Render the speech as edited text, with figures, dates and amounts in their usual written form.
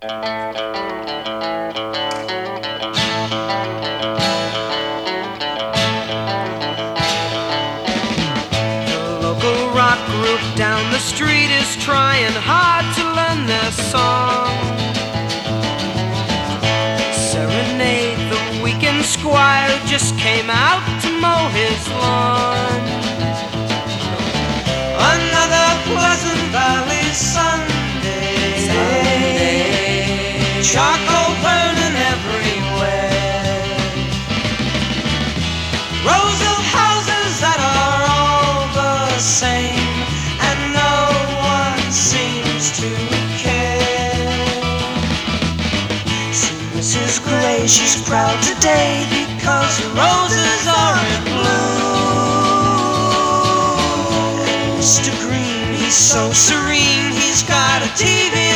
The local rock group down the street is trying hard to learn their song. Serenade the weekend squire who just came out to mow his lawn. Another Pleasant Valley Sunday. Charcoal burning everywhere. Rows of houses that are all the same, and no one seems to care. See Mrs. Gray, she's proud today because the roses are in bloom. And Mr. Green, he's so serene, he's got a TV